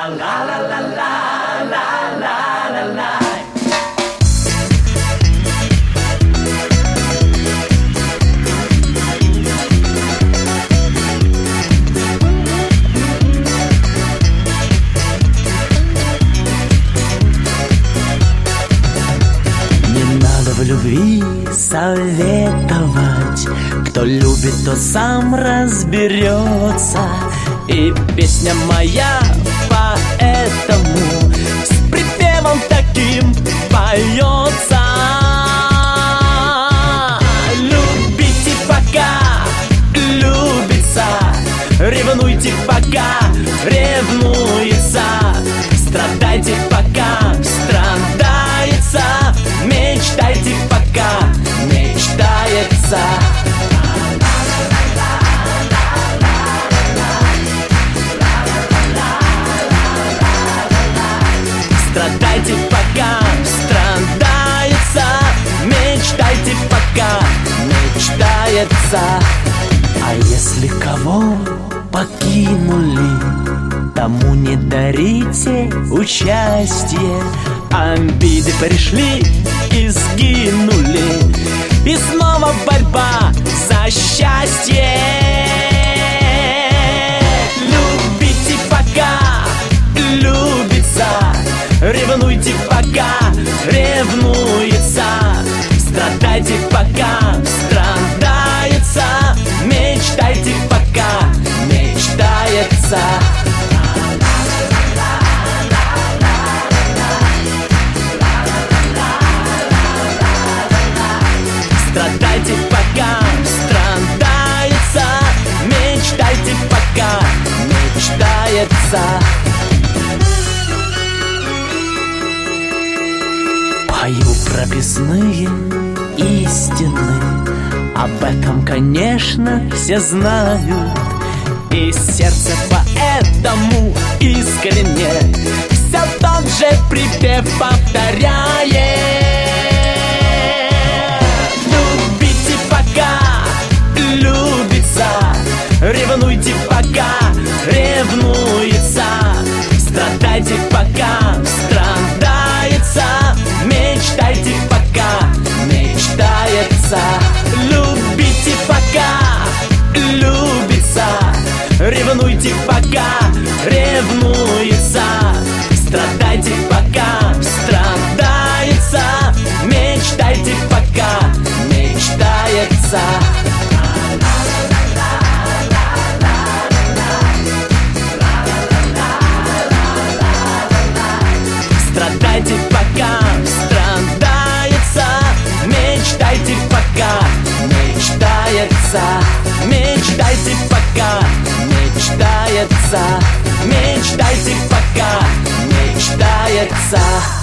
В любви советовать, кто любит, тот сам разберется. И песня моя поэтому с припевом таким поется. Любите, пока любится, ревнуйте, пока ревнуется, страдайте, пока страдается, мечтайте, пока мечтается. Страдайте, пока страдается, мечтайте, пока мечтается. А если кого покинули, тому не дарите участие. Обиды пришли и сгинули, и снова борьба за счастье. Любите, пока любится, ревнуйте, пока ревнуется, страдайте, пока страдается, мечтайте, пока мечтается. Страдайте, пока страдается, мечтайте, пока мечтается. Пою прописные истины, об этом, конечно, все знают, и сердце поэтому искренне все тот же припев повторяет. Любите, пока любится, ревнуйте, пока ревнуется, страдайте, пока страдается, мечтайте, пока мечтается. Любите, пока любится, ревнуйте, пока ревнуется, страдайте, пока страдается, мечтайте, пока мечтается. Страдайте, пока страдается, мечтайте, пока мечтается, мечтайте, пока мечтается, мечтайте, пока мечтается.